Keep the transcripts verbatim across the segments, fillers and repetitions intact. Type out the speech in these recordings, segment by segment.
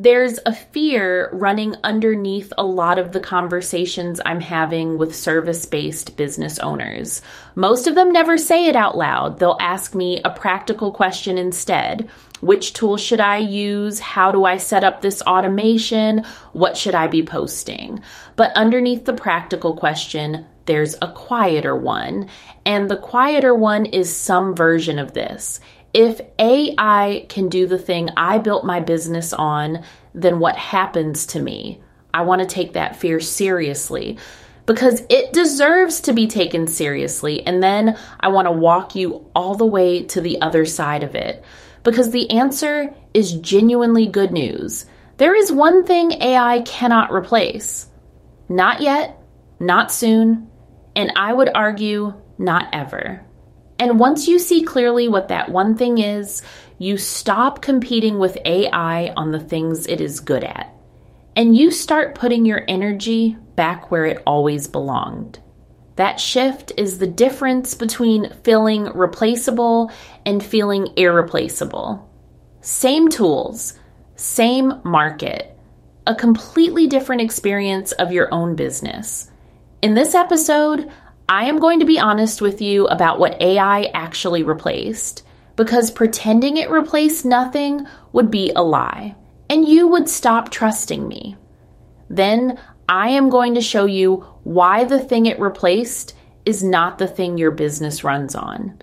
There's a fear running underneath a lot of the conversations I'm having with service-based business owners. Most of them never say it out loud. They'll ask me a practical question instead. Which tool should I use? How do I set up this automation? What should I be posting? But underneath the practical question, there's a quieter one. And the quieter one is some version of this. If A I can do the thing I built my business on, then what happens to me? I want to take that fear seriously because it deserves to be taken seriously. And then I want to walk you all the way to the other side of it because the answer is genuinely good news. There is one thing A I cannot replace. Not yet, not soon, and I would argue not ever. And once you see clearly what that one thing is, you stop competing with A I on the things it is good at. And you start putting your energy back where it always belonged. That shift is the difference between feeling replaceable and feeling irreplaceable. Same tools, same market, a completely different experience of your own business. In this episode, I am going to be honest with you about what A I actually replaced, because pretending it replaced nothing would be a lie, and you would stop trusting me. Then I am going to show you why the thing it replaced is not the thing your business runs on.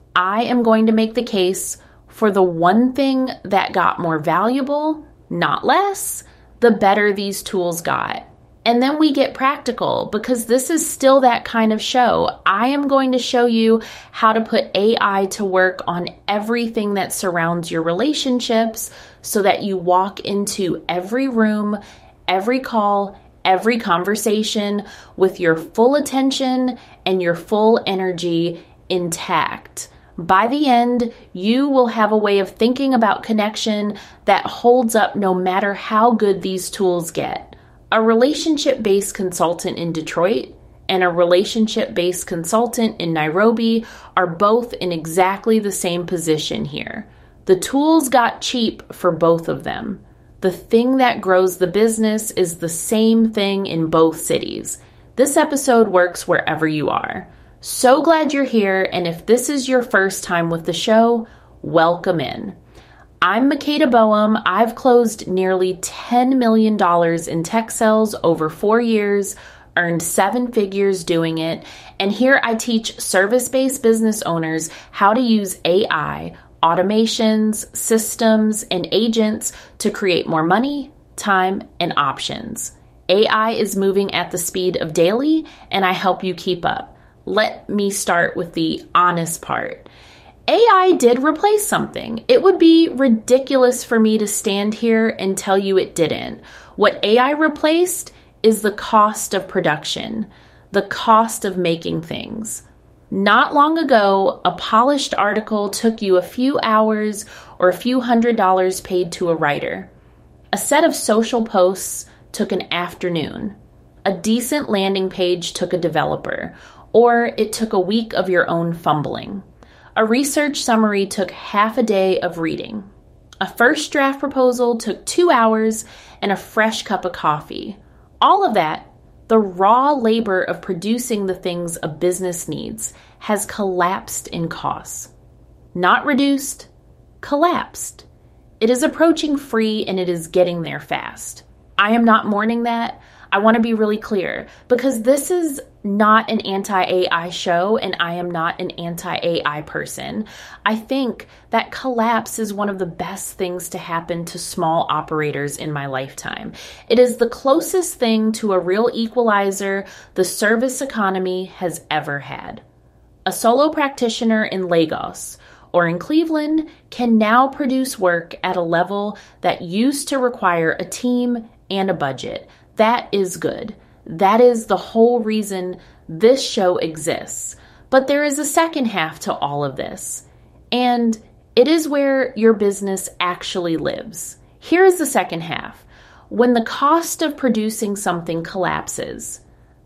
I am going to make the case for the one thing that got more valuable, not less, the better these tools got. And then we get practical because this is still that kind of show. I am going to show you how to put A I to work on everything that surrounds your relationships so that you walk into every room, every call, every conversation with your full attention and your full energy intact. By the end, you will have a way of thinking about connection that holds up no matter how good these tools get. A relationship-based consultant in Detroit and a relationship-based consultant in Nairobi are both in exactly the same position here. The tools got cheap for both of them. The thing that grows the business is the same thing in both cities. This episode works wherever you are. So glad you're here, and if this is your first time with the show, welcome in. I'm Makeda Boehm. I've closed nearly ten million dollars in tech sales over four years, earned seven figures doing it, and here I teach service-based business owners how to use A I, automations, systems, and agents to create more money, time, and options. A I is moving at the speed of daily, and I help you keep up. Let me start with the honest part. A I did replace something. It would be ridiculous for me to stand here and tell you it didn't. What A I replaced is the cost of production, the cost of making things. Not long ago, a polished article took you a few hours or a few hundred dollars paid to a writer. A set of social posts took an afternoon. A decent landing page took a developer, or it took a week of your own fumbling. A research summary took half a day of reading. A first draft proposal took two hours and a fresh cup of coffee. All of that, the raw labor of producing the things a business needs, has collapsed in costs. Not reduced, collapsed. It is approaching free and it is getting there fast. I am not mourning that. I want to be really clear because this is not an anti-A I show and I am not an anti-A I person. I think that collapse is one of the best things to happen to small operators in my lifetime. It is the closest thing to a real equalizer the service economy has ever had. A solo practitioner in Lagos or in Cleveland can now produce work at a level that used to require a team and a budget. That is good. That is the whole reason this show exists. But there is a second half to all of this, and it is where your business actually lives. Here is the second half. When the cost of producing something collapses,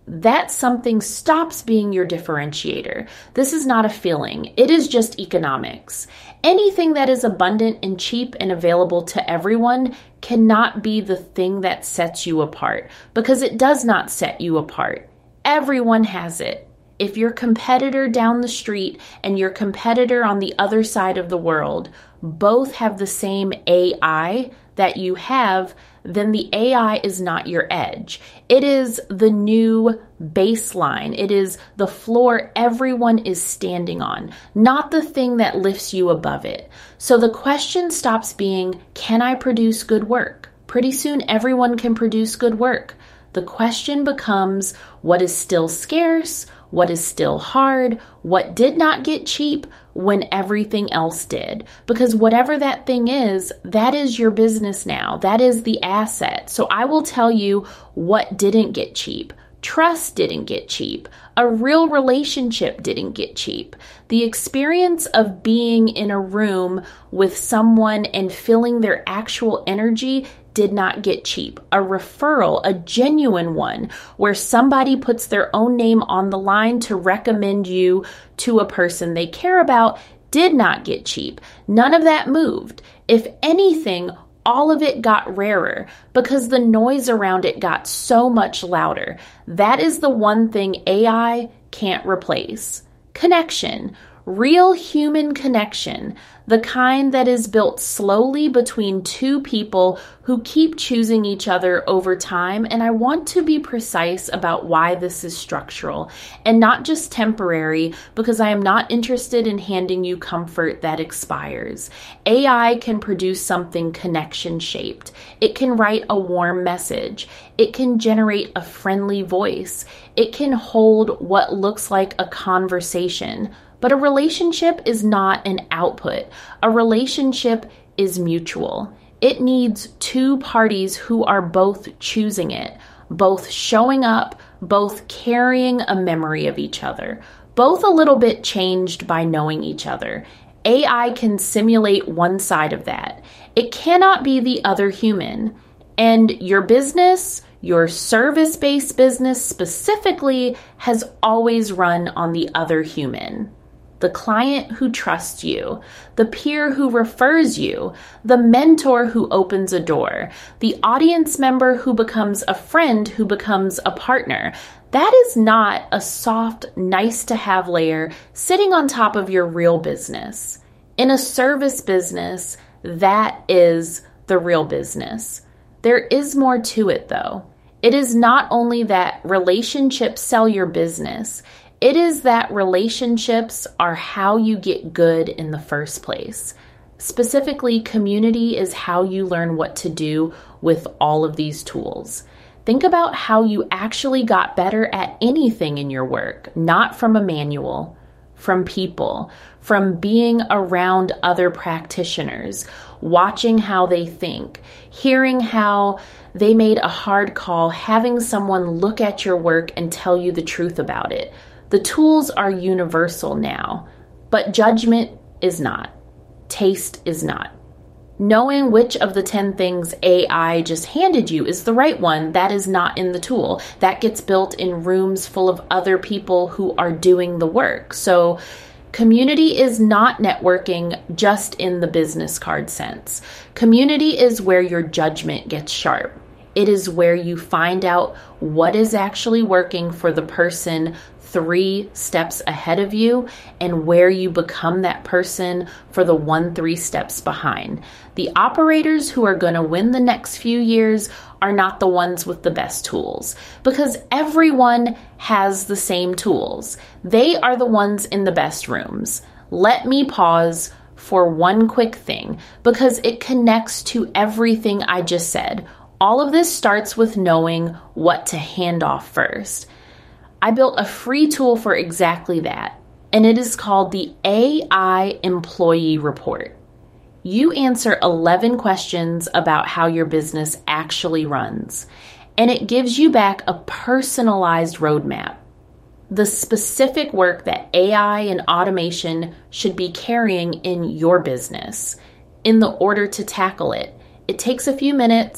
that something stops being your differentiator. This is not a feeling. It is just economics. Anything that is abundant and cheap and available to everyone cannot be the thing that sets you apart, because it does not set you apart. Everyone has it. If your competitor down the street and your competitor on the other side of the world both have the same A I that you have, then the A I is not your edge. It is the new baseline. It is the floor everyone is standing on, not the thing that lifts you above it. So the question stops being, can I produce good work? Pretty soon everyone can produce good work. The question becomes, what is still scarce? What is still hard? What did not get cheap when everything else did? Because whatever that thing is, that is your business now. That is the asset. So I will tell you what didn't get cheap. Trust didn't get cheap. A real relationship didn't get cheap. The experience of being in a room with someone and feeling their actual energy did not get cheap. A referral, a genuine one, where somebody puts their own name on the line to recommend you to a person they care about, did not get cheap. None of that moved. If anything, all of it got rarer because the noise around it got so much louder. That is the one thing A I can't replace. Connection. Real human connection, the kind that is built slowly between two people who keep choosing each other over time. And I want to be precise about why this is structural and not just temporary, because I am not interested in handing you comfort that expires. A I can produce something connection shaped. It can write a warm message. It can generate a friendly voice. It can hold what looks like a conversation. But a relationship is not an output. A relationship is mutual. It needs two parties who are both choosing it, both showing up, both carrying a memory of each other, both a little bit changed by knowing each other. A I can simulate one side of that. It cannot be the other human. And your business, your service-based business specifically, has always run on the other human. The client who trusts you, the peer who refers you, the mentor who opens a door, the audience member who becomes a friend who becomes a partner. That is not a soft, nice to have layer sitting on top of your real business. In a service business, that is the real business. There is more to it though. It is not only that relationships sell your business. It is that relationships are how you get good in the first place. Specifically, community is how you learn what to do with all of these tools. Think about how you actually got better at anything in your work, not from a manual, from people, from being around other practitioners, watching how they think, hearing how they made a hard call, having someone look at your work and tell you the truth about it. The tools are universal now, but judgment is not. Taste is not. Knowing which of the ten things A I just handed you is the right one, that is not in the tool. That gets built in rooms full of other people who are doing the work. So community is not networking just in the business card sense. Community is where your judgment gets sharp. It is where you find out what is actually working for the person three steps ahead of you and where you become that person for the one, three steps behind. The operators who are going to win the next few years are not the ones with the best tools, because everyone has the same tools. They are the ones in the best rooms. Let me pause for one quick thing, because it connects to everything I just said. All of this starts with knowing what to hand off first. I built a free tool for exactly that, and it is called the A I Employee Report. You answer eleven questions about how your business actually runs, and it gives you back a personalized roadmap. The specific work that A I and automation should be carrying in your business in the order to tackle it. It takes a few minutes.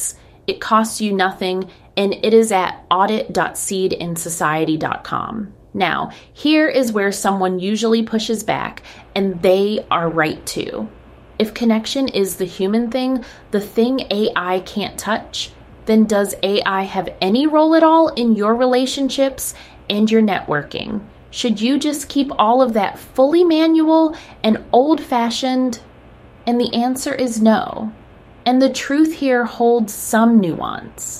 It costs you nothing, and it is at audit dot seed and society dot com. Now, here is where someone usually pushes back, and they are right too. If connection is the human thing, the thing A I can't touch, then does A I have any role at all in your relationships and your networking? Should you just keep all of that fully manual and old-fashioned? And the answer is no. And the truth here holds some nuance.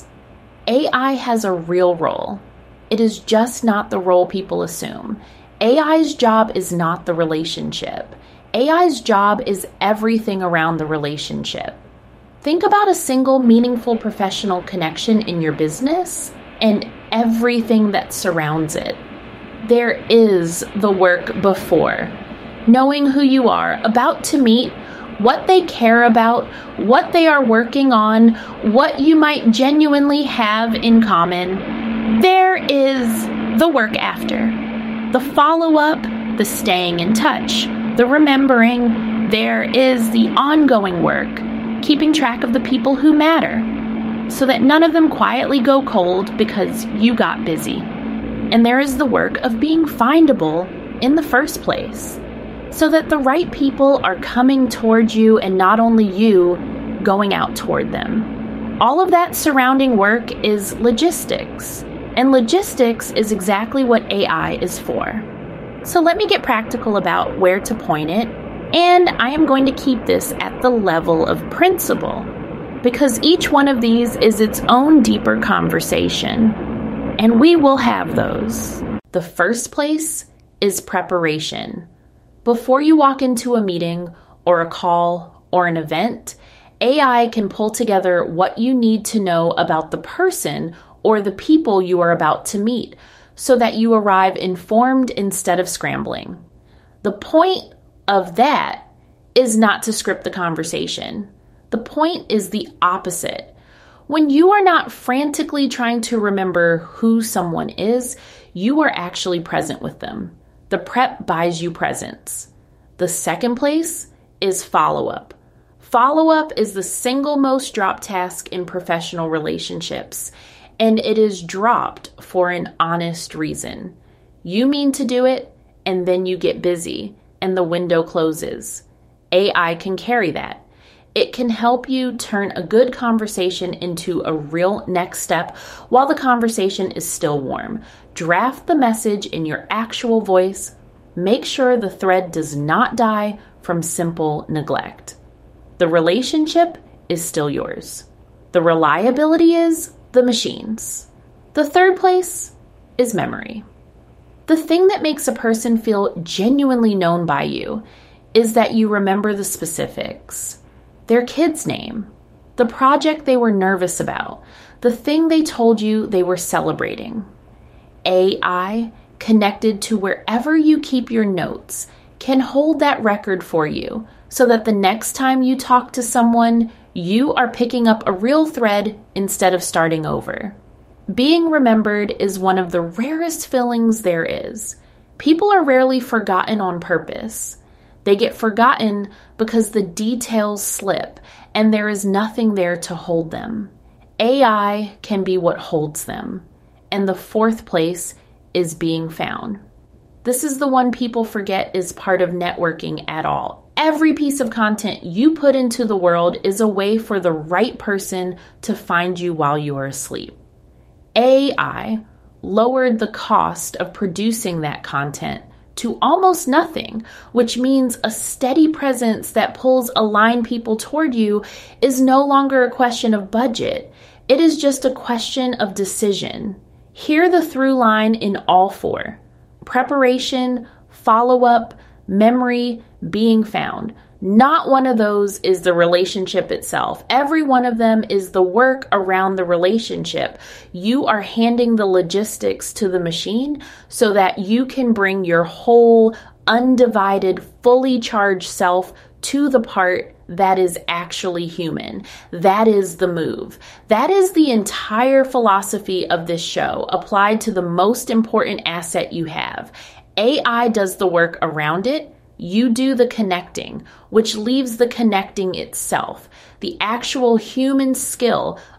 A I has a real role. It is just not the role people assume. A I's job is not the relationship. A I's job is everything around the relationship. Think about a single meaningful professional connection in your business and everything that surrounds it. There is the work before. Knowing who you are about to meet, what they care about, what they are working on, what you might genuinely have in common. There is the work after. The follow-up, the staying in touch, the remembering. There is the ongoing work, keeping track of the people who matter, so that none of them quietly go cold because you got busy. And there is the work of being findable in the first place, so that the right people are coming towards you and not only you going out toward them. All of that surrounding work is logistics, and logistics is exactly what A I is for. So let me get practical about where to point it, and I am going to keep this at the level of principle, because each one of these is its own deeper conversation, and we will have those. The first place is preparation. Before you walk into a meeting or a call or an event, A I can pull together what you need to know about the person or the people you are about to meet so that you arrive informed instead of scrambling. The point of that is not to script the conversation. The point is the opposite. When you are not frantically trying to remember who someone is, you are actually present with them. The prep buys you presence. The second place is follow-up. Follow-up is the single most dropped task in professional relationships, and it is dropped for an honest reason. You mean to do it, and then you get busy, and the window closes. A I can carry that. It can help you turn a good conversation into a real next step while the conversation is still warm. Draft the message in your actual voice. Make sure the thread does not die from simple neglect. The relationship is still yours. The reliability is the machines. The third place is memory. The thing that makes a person feel genuinely known by you is that you remember the specifics. Their kid's name, the project they were nervous about, the thing they told you they were celebrating. A I, connected to wherever you keep your notes, can hold that record for you so that the next time you talk to someone, you are picking up a real thread instead of starting over. Being remembered is one of the rarest feelings there is. People are rarely forgotten on purpose. They get forgotten because the details slip and there is nothing there to hold them. A I can be what holds them. And the fourth place is being found. This is the one people forget is part of networking at all. Every piece of content you put into the world is a way for the right person to find you while you are asleep. A I lowered the cost of producing that content to almost nothing, which means a steady presence that pulls aligned people toward you is no longer a question of budget. It is just a question of decision. Hear the through line in all four: preparation, follow-up, memory, being found. Not one of those is the relationship itself. Every one of them is the work around the relationship. You are handing the logistics to the machine so that you can bring your whole, undivided, fully charged self to the part that is actually human. That is the move. That is the entire philosophy of this show, applied to the most important asset you have. A I does the work around it. You do the connecting, which leaves the connecting itself, the actual human skill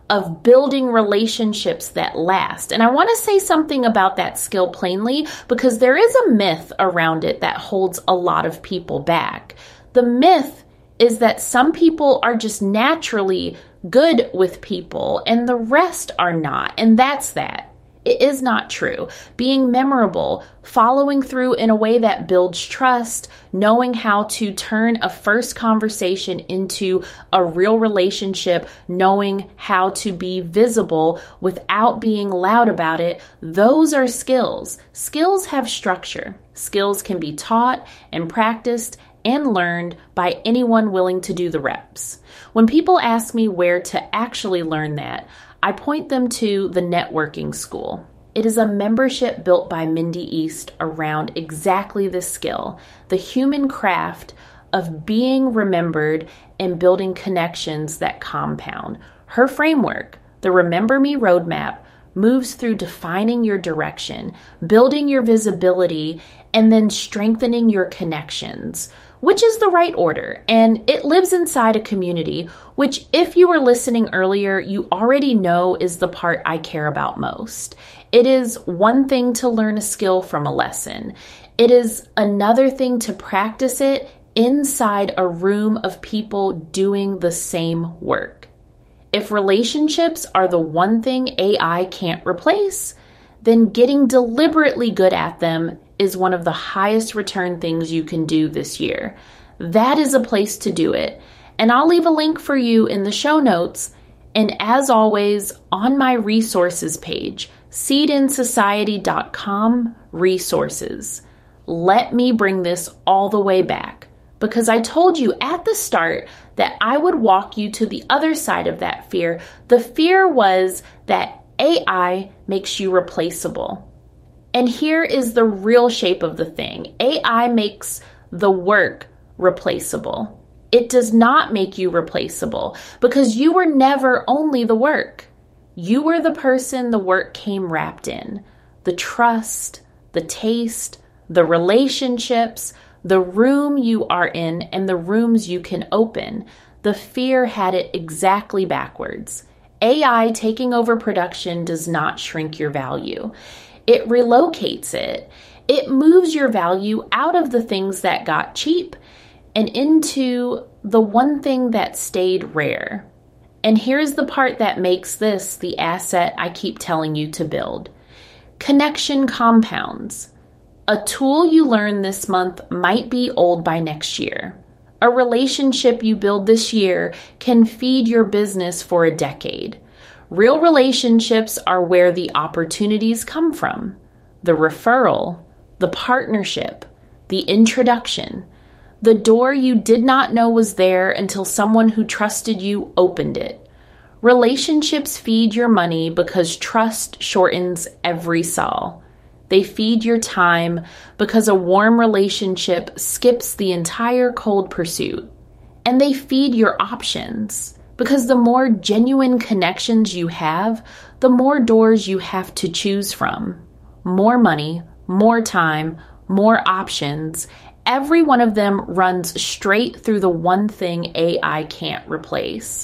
of building relationships that last. And I want to say something about that skill plainly because there is a myth around it that holds a lot of people back. The myth is that some people are just naturally good with people and the rest are not. And that's that. It is not true. Being memorable, following through in a way that builds trust, knowing how to turn a first conversation into a real relationship, knowing how to be visible without being loud about it, those are skills. Skills have structure. Skills can be taught and practiced and learned by anyone willing to do the reps. When people ask me where to actually learn that, I point them to the Networking School. It is a membership built by Mindy East around exactly this skill, the human craft of being remembered and building connections that compound. Her framework, the Remember Me Roadmap, moves through defining your direction, building your visibility, and then strengthening your connections, which is the right order. And it lives inside a community, which if you were listening earlier, you already know is the part I care about most. It is one thing to learn a skill from a lesson. It is another thing to practice it inside a room of people doing the same work. If relationships are the one thing A I can't replace, then getting deliberately good at them is one of the highest return things you can do this year. That is a place to do it. And I'll leave a link for you in the show notes. And as always, on my resources page, seed in society dot com resources. Let me bring this all the way back because I told you at the start that I would walk you to the other side of that fear. The fear was that A I makes you replaceable. And here is the real shape of the thing. A I makes the work replaceable. It does not make you replaceable because you were never only the work. You were the person the work came wrapped in. The trust, the taste, the relationships, the room you are in, and the rooms you can open. The fear had it exactly backwards. A I taking over production does not shrink your value. It relocates it. It moves your value out of the things that got cheap and into the one thing that stayed rare. And here's the part that makes this the asset I keep telling you to build. Connection compounds. A tool you learn this month might be old by next year. A relationship you build this year can feed your business for a decade. Real relationships are where the opportunities come from. The referral, the partnership, the introduction, the door you did not know was there until someone who trusted you opened it. Relationships feed your money because trust shortens every sol. They feed your time because a warm relationship skips the entire cold pursuit. And they feed your options because the more genuine connections you have, the more doors you have to choose from. More money, more time, more options. Every one of them runs straight through the one thing A I can't replace.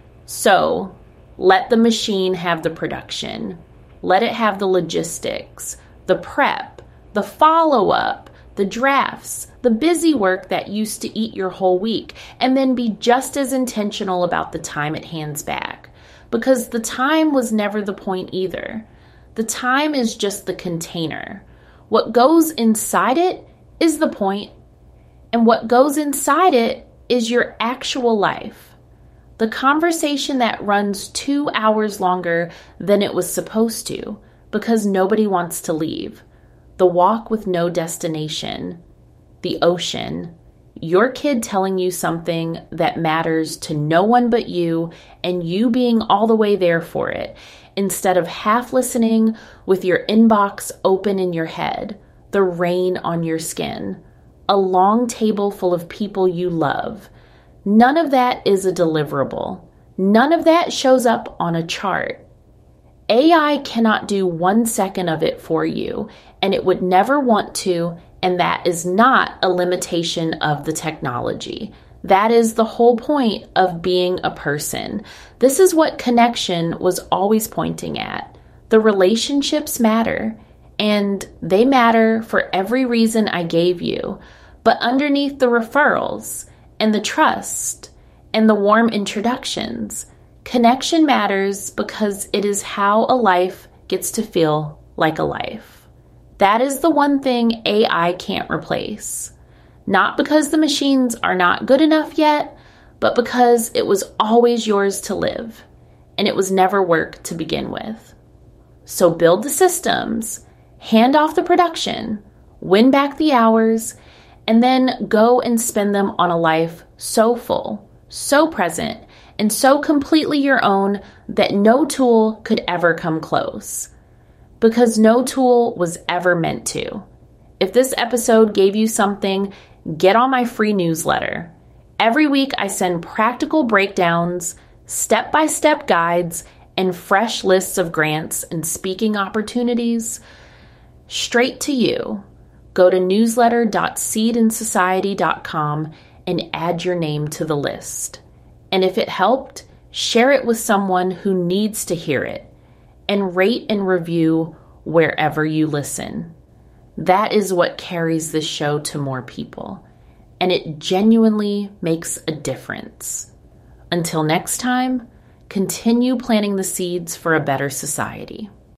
So, let the machine have the production. Let it have the logistics, the prep, the follow-up, the drafts, the busy work that used to eat your whole week, and then be just as intentional about the time it hands back. Because the time was never the point either. The time is just the container. What goes inside it is the point, and what goes inside it is your actual life. The conversation that runs two hours longer than it was supposed to because nobody wants to leave. The walk with no destination. The ocean. Your kid telling you something that matters to no one but you and you being all the way there for it instead of half listening with your inbox open in your head. The rain on your skin. A long table full of people you love. None of that is a deliverable. None of that shows up on a chart. A I cannot do one second of it for you, and it would never want to, and that is not a limitation of the technology. That is the whole point of being a person. This is what connection was always pointing at. The relationships matter, and they matter for every reason I gave you. But underneath the referrals and the trust and the warm introductions, connection matters because it is how a life gets to feel like a life. That is the one thing A I can't replace. Not because the machines are not good enough yet, but because it was always yours to live, and it was never work to begin with. So build the systems, hand off the production, win back the hours, and then go and spend them on a life so full, so present, and so completely your own that no tool could ever come close. Because no tool was ever meant to. If this episode gave you something, get on my free newsletter. Every week I send practical breakdowns, step-by-step guides, and fresh lists of grants and speaking opportunities straight to you. Go to newsletter dot seed in society dot com and add your name to the list. And if it helped, share it with someone who needs to hear it, and rate and review wherever you listen. That is what carries this show to more people, and it genuinely makes a difference. Until next time, continue planting the seeds for a better society.